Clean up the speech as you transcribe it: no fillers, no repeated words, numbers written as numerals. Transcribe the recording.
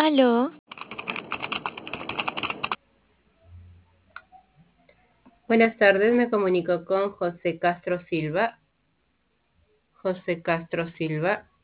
Aló, Buenas tardes, me comunico con José Castro Silva. José Castro Silva.